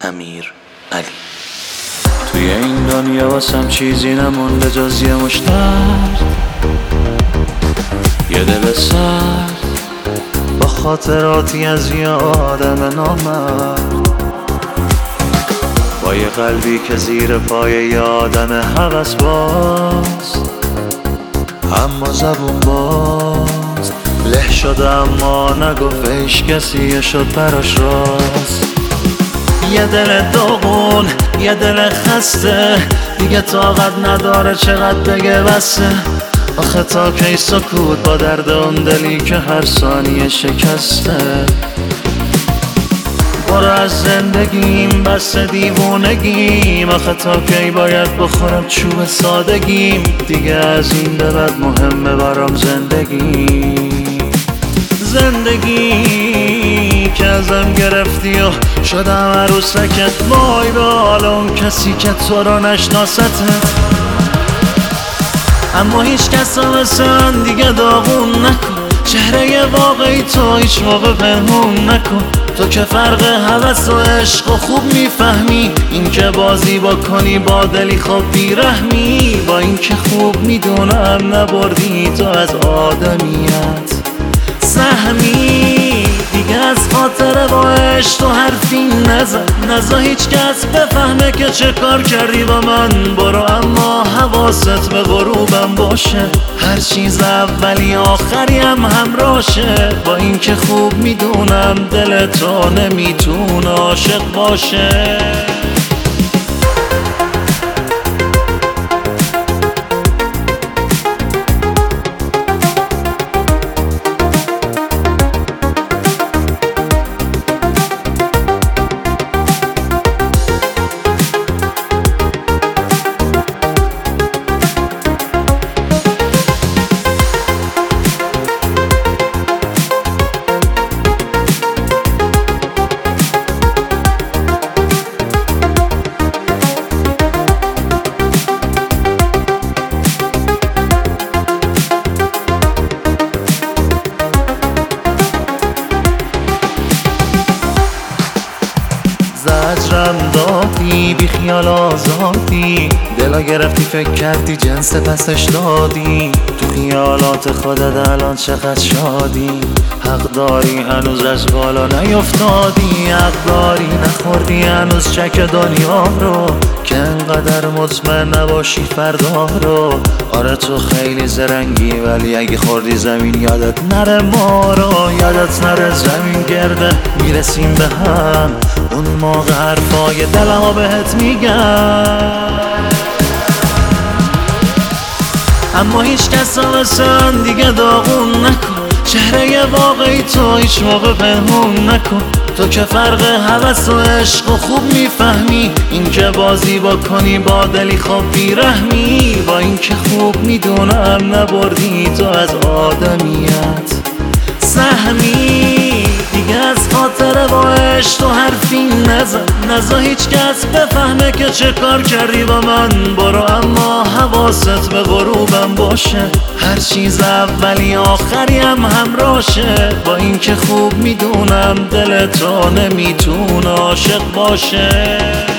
امیر علی. توی این دنیا واسم چیزی نمونده جز یه مشت درد، یه دل سرد با خاطراتی از یه آدم نامرد، با یه قلبی که زیر پای یه آدم هوس باز، اما زبون باز له شده اما نگفت هیچ کسی شد براش راست. یه دل داغون، یه دل خسته، دیگه طاقت نداره چقدر بگه بسه. آخه تا کی سکوت با درد اون دلی که هر ثانیه شکسته. برو از زندگیم بس دیوونگیم، آخه تا کی باید بخورم چوب سادگیم. دیگه از این به بعد مهمه برام زندگی که ازم گرفتی و شدم عروسکت. وای به حال اون کسی که تو رو نشناسته، اما هیچ کس مثل من دیگه داغون نکن. چهره واقعی تو هیچ موقع پنهون نکن. تو که فرق هوس و عشق و خوب میفهمی، این که بازی بکنی با دلی خوب بیرحمی. با این که خوب میدونم نبردی تو از آدمیت سهمی. دیگه از خاطر با عشق تو حرفی نزن هیچ کس بفهمه که چه کار کردی با من. برو اما حواست به غروبم باشه، هر چیز اولی آخری هم همراشه. با این که خوب میدونم دل تو نمیتونه عاشق باشه. زجرم دادی بی خیال آزادی، دلا گرفتی فکر کردی جنس پسش دادی. تو خیالات خودت الان چقدر شادی، حق داری هنوز از بالا نیفتادی. حق داری نخوردی هنوز چک دنیا رو، که انقدر مطمئن نباشی فردا رو. آره تو خیلی زرنگی ولی اگه خوردی زمین یادت نره ما رو. یادت نره زمین گرده میرسیم به هم، اون موقع حرفای دلمو بهت میگم. اما هیچ کس مثل من دیگه داغون نکن. چهره واقعی تو هیچ موقع پنهون نکن. تو که فرق هوس و عشق و خوب میفهمی، این که بازی بکنی با دلی خوب بیرحمی. با این که خوب میدونم نبردی تو از آدمیت سهمی. دیگه از خاطر با عشق تو حرفی نزن هیچ کس بفهمه که چه کار کردی با من. برو اما حواست به غروبم باشه، هر چیز اولی آخری هم همراشه. با این که خوب میدونم دل تو نمیتونه عاشق باشه.